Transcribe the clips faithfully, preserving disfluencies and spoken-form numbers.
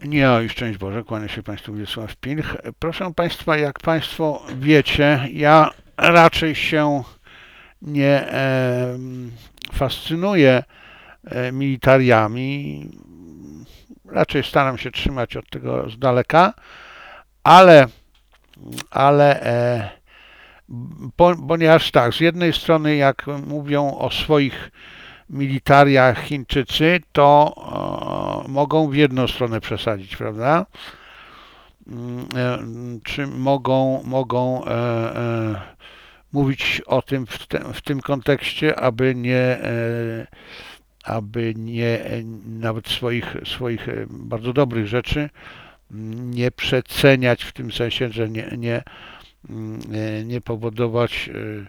Nie, i szczęść Boże, kłania się Państwu Wiesław Pilch. Proszę Państwa, jak Państwo wiecie, ja raczej się nie e, fascynuję e, militariami, raczej staram się trzymać od tego z daleka, ale, ale e, po, ponieważ tak, z jednej strony jak mówią o swoich militariach Chińczycy, to e, mogą w jedną stronę przesadzić, prawda? E, czy mogą, mogą e, e, mówić o tym w, te, w tym kontekście, aby nie, e, aby nie e, nawet swoich, swoich e, bardzo dobrych rzeczy nie przeceniać w tym sensie, że nie, nie, nie, nie powodować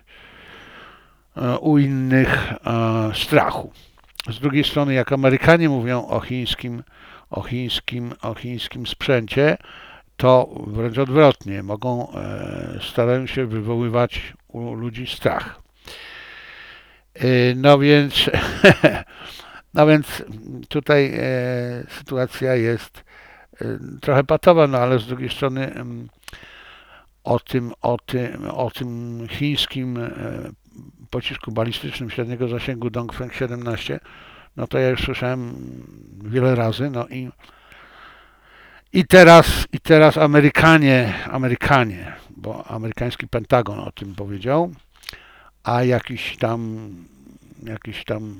e, u innych e, strachu. Z drugiej strony, jak Amerykanie mówią o chińskim, o chińskim, o chińskim sprzęcie, to wręcz odwrotnie, mogą, e, starają się wywoływać u ludzi strach. E, no więc, no więc tutaj e, sytuacja jest e, trochę patowa, no ale z drugiej strony e, o tym, o tym, o tym chińskim e, pocisku balistycznym średniego zasięgu Dongfeng siedemnaście, no to ja już słyszałem wiele razy, no i I teraz, i teraz Amerykanie, Amerykanie, bo amerykański Pentagon o tym powiedział, a jakiś tam, jakiś tam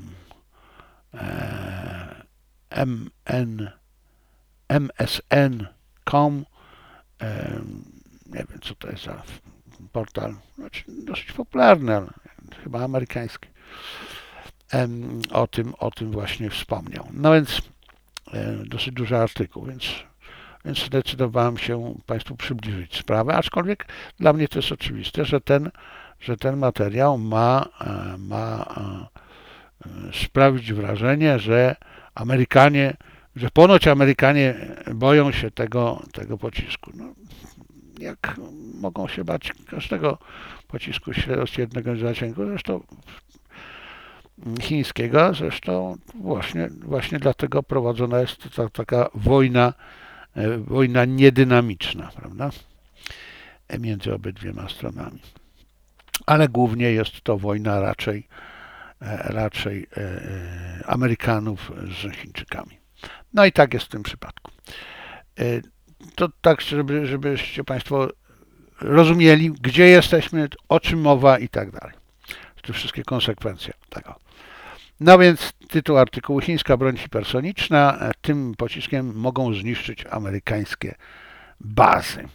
e, M N, M S N kropka com, e, nie wiem co to jest za portal, znaczy dosyć popularny, ale chyba amerykański, e, o tym, o tym właśnie wspomniał. No więc e, dosyć duży artykuł, więc Więc zdecydowałem się Państwu przybliżyć sprawę, aczkolwiek dla mnie to jest oczywiste, że ten, że ten materiał ma, ma sprawić wrażenie, że Amerykanie, że ponoć Amerykanie boją się tego, tego pocisku. No, jak mogą się bać każdego pocisku średniego zasięgu, zresztą chińskiego, zresztą właśnie, właśnie dlatego prowadzona jest ta, taka wojna wojna niedynamiczna, prawda, między obydwiema stronami. Ale głównie jest to wojna raczej, raczej Amerykanów z Chińczykami. No i tak jest w tym przypadku. To tak, żeby, żebyście Państwo rozumieli, gdzie jesteśmy, o czym mowa i tak dalej. Te wszystkie konsekwencje tego. No więc tytuł artykułu: chińska broń hipersoniczna. Tym pociskiem mogą zniszczyć amerykańskie bazy.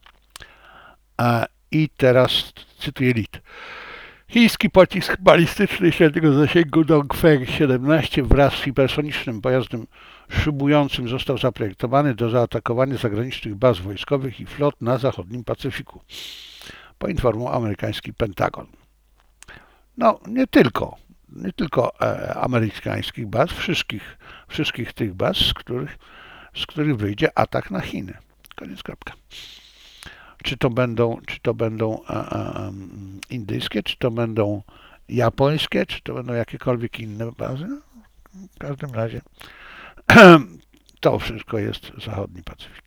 I teraz cytuję L I T. Chiński pocisk balistyczny średniego zasięgu Dongfeng siedemnaście wraz z hipersonicznym pojazdem szybującym został zaprojektowany do zaatakowania zagranicznych baz wojskowych i flot na zachodnim Pacyfiku, poinformował amerykański Pentagon. No, nie tylko. nie tylko e, amerykańskich baz, wszystkich, wszystkich tych baz, z których, z których wyjdzie atak na Chiny. Koniec, kropka. Czy to będą, czy to będą a, a, indyjskie, czy to będą japońskie, czy to będą jakiekolwiek inne bazy. No, w każdym razie to wszystko jest zachodni Pacyfik.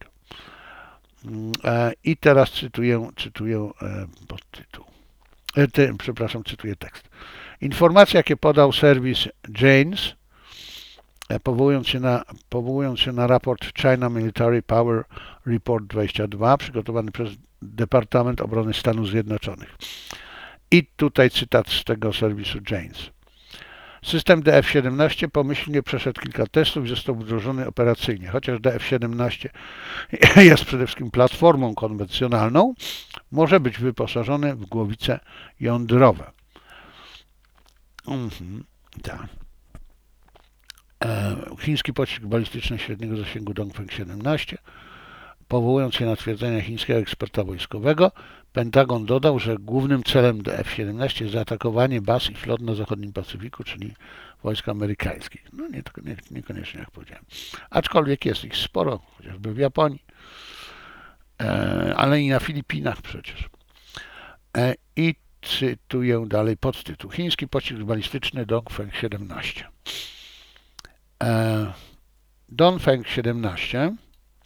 E, I teraz cytuję, cytuję e, podtytuł. E, ty, przepraszam, cytuję tekst. Informacje, jakie podał serwis Janes, powołując się na, powołując się na raport China Military Power Report dwadzieścia dwa, przygotowany przez Departament Obrony Stanów Zjednoczonych. I tutaj cytat z tego serwisu Janes. System D F siedemnaście pomyślnie przeszedł kilka testów i został wdrożony operacyjnie. Chociaż D F siedemnaście jest przede wszystkim platformą konwencjonalną, może być wyposażony w głowice jądrowe. Mhm, tak. E, chiński pocisk balistyczny średniego zasięgu Dongfeng siedemnaście. Powołując się na twierdzenia chińskiego eksperta wojskowego, Pentagon dodał, że głównym celem D F siedemnaście jest zaatakowanie baz i flot na zachodnim Pacyfiku, czyli wojsk amerykańskich. No nie, nie, niekoniecznie jak powiedziałem. Aczkolwiek jest ich sporo, chociażby w Japonii, e, ale i na Filipinach przecież. E, I cytuję dalej podtytuł. Chiński pocisk balistyczny Dongfeng siedemnaście. E, Dongfeng siedemnaście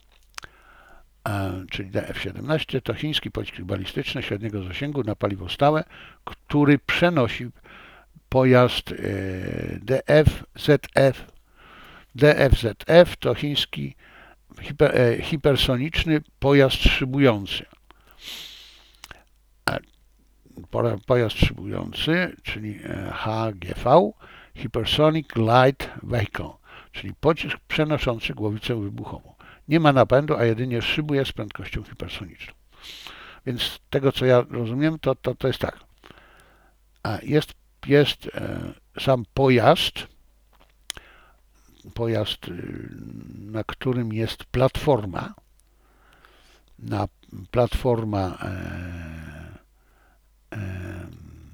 czyli D F siedemnaście, to chiński pocisk balistyczny średniego zasięgu na paliwo stałe, który przenosi pojazd D F Z F. D F Z F to chiński hiper, hipersoniczny pojazd szybujący. Pojazd szybujący, czyli H G V, Hypersonic Light Vehicle, czyli pocisk przenoszący głowicę wybuchową. Nie ma napędu, a jedynie szybuje z prędkością hipersoniczną. Więc z tego, co ja rozumiem, to, to, to jest tak. Jest, jest sam pojazd, pojazd, na którym jest platforma, na platforma e, e,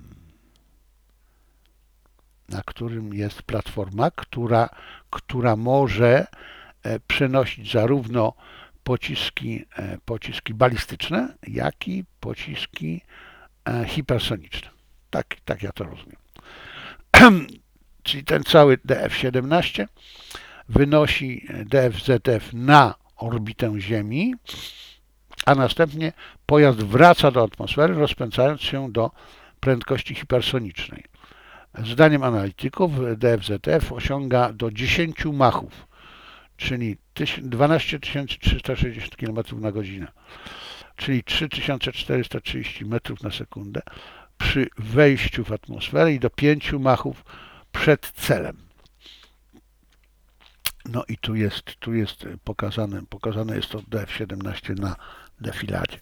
na którym jest platforma, która, która może przenosić zarówno pociski, pociski balistyczne, jak i pociski hipersoniczne. Tak, tak ja to rozumiem. Czyli ten cały D F siedemnaście wynosi D F Z F na orbitę Ziemi, a następnie pojazd wraca do atmosfery, rozpędzając się do prędkości hipersonicznej. Zdaniem analityków D F Z F osiąga do dziesięciu machów, czyli dwanaście tysięcy trzysta sześćdziesiąt kilometrów na godzinę, czyli trzy tysiące czterysta trzydzieści metrów na sekundę przy wejściu w atmosferę i do pięciu machów przed celem. No i tu jest, tu jest pokazane, pokazane jest to D F siedemnaście na defiladzie.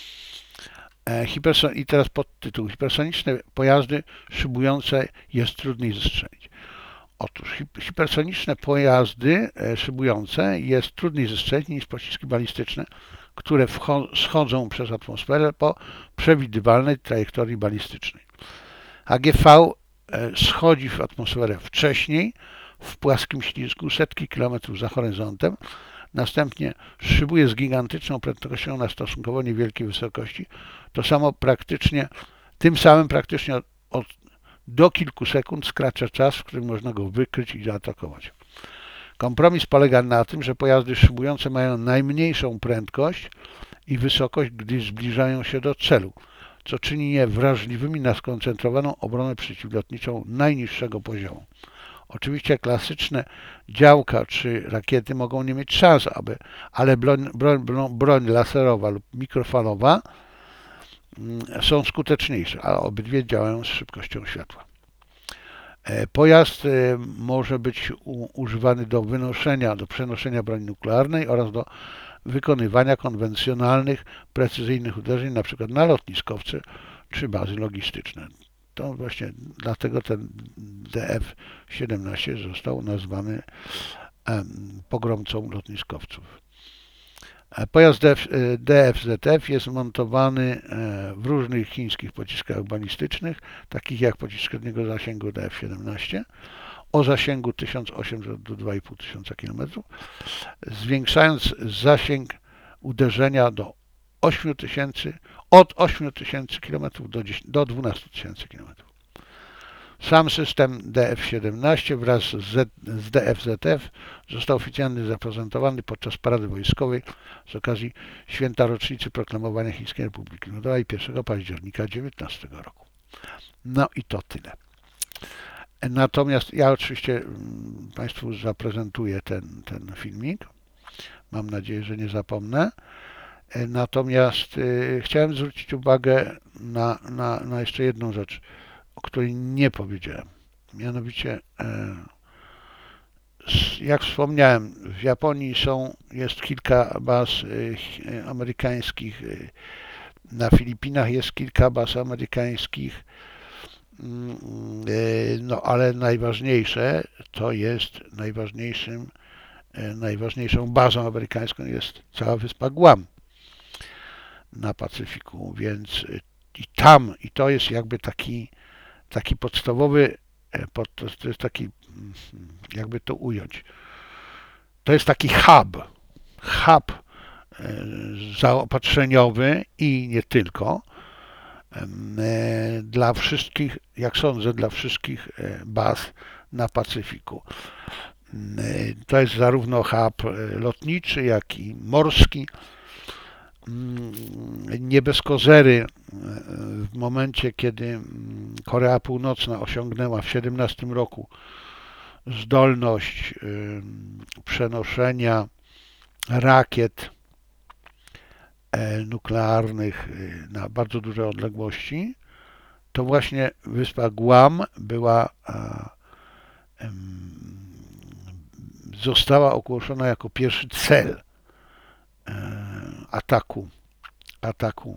Hiperson I teraz podtytuł. Hipersoniczne pojazdy szybujące jest trudniej zestrzelić. Otóż hipersoniczne pojazdy szybujące jest trudniej zestrzelić niż pociski balistyczne, które schodzą przez atmosferę po przewidywalnej trajektorii balistycznej. A G V schodzi w atmosferę wcześniej, w płaskim ślizgu, setki kilometrów za horyzontem, następnie szybuje z gigantyczną prędkością na stosunkowo niewielkiej wysokości. To samo praktycznie, tym samym praktycznie od, od, do kilku sekund skraca czas, w którym można go wykryć i zaatakować. Kompromis polega na tym, że pojazdy szybujące mają najmniejszą prędkość i wysokość, gdy zbliżają się do celu, co czyni je wrażliwymi na skoncentrowaną obronę przeciwlotniczą najniższego poziomu. Oczywiście klasyczne działka czy rakiety mogą nie mieć szans, aby, ale broń, broń, broń laserowa lub mikrofalowa są skuteczniejsze, a obydwie działają z szybkością światła. Pojazd może być używany do wynoszenia, do przenoszenia broni nuklearnej oraz do wykonywania konwencjonalnych, precyzyjnych uderzeń, np. na lotniskowce czy bazy logistyczne. To właśnie dlatego ten D F siedemnaście został nazwany pogromcą lotniskowców. Pojazd D F Z F jest montowany w różnych chińskich pociskach balistycznych, takich jak pocisk średniego zasięgu D F siedemnaście o zasięgu tysiąc osiemset do dwa i pół tysiąca kilometrów, zwiększając zasięg uderzenia do ośmiu tysięcy, od ośmiu tysięcy kilometrów do dwunastu tysięcy kilometrów. Sam system D F siedemnaście wraz z, z D F Z F został oficjalnie zaprezentowany podczas parady wojskowej z okazji święta rocznicy proklamowania Chińskiej Republiki Ludowej pierwszego października dziewiętnastego roku. No i to tyle. Natomiast ja oczywiście Państwu zaprezentuję ten, ten filmik. Mam nadzieję, że nie zapomnę. Natomiast y, chciałem zwrócić uwagę na, na, na jeszcze jedną rzecz, o której nie powiedziałem. Mianowicie, e, jak wspomniałem, w Japonii są, jest kilka baz e, amerykańskich, e, na Filipinach jest kilka baz amerykańskich, e, no ale najważniejsze to jest, najważniejszym, e, najważniejszą bazą amerykańską jest cała wyspa Guam na Pacyfiku, więc i tam, i to jest jakby taki taki podstawowy, to jest taki, jakby to ująć, to jest taki hub, hub zaopatrzeniowy i nie tylko, dla wszystkich, jak sądzę, dla wszystkich baz na Pacyfiku. To jest zarówno hub lotniczy, jak i morski. nie bez kozery w momencie, kiedy Korea Północna osiągnęła w siedemnastym roku zdolność przenoszenia rakiet nuklearnych na bardzo duże odległości, to właśnie wyspa Guam była, została ogłoszona jako pierwszy cel ataku, ataku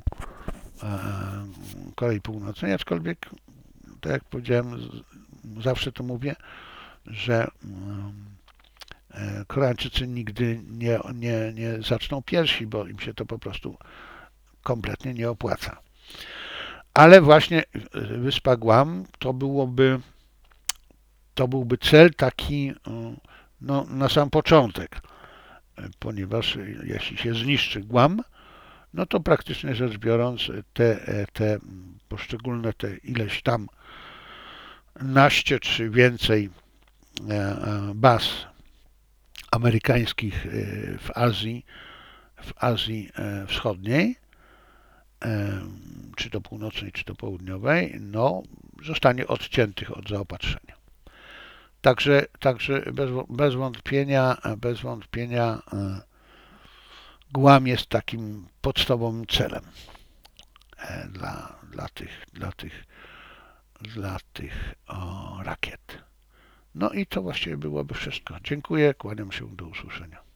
Korei Północnej, aczkolwiek, tak jak powiedziałem, zawsze to mówię, że Koreańczycy nigdy nie, nie, nie zaczną pierwsi, bo im się to po prostu kompletnie nie opłaca. Ale właśnie wyspa Guam to byłoby, to byłby cel taki no, na sam początek, ponieważ jeśli się zniszczy Guam, no to praktycznie rzecz biorąc te, te poszczególne, te ileś tam naście czy więcej baz amerykańskich w Azji, w Azji Wschodniej, czy to północnej, czy to południowej, no, zostanie odciętych od zaopatrzenia. Także, także bez, bez wątpienia, bez wątpienia Guam jest takim podstawowym celem dla, dla tych, dla tych, dla tych o, rakiet. No i to właściwie byłoby wszystko. Dziękuję, kłaniam się, do usłyszenia.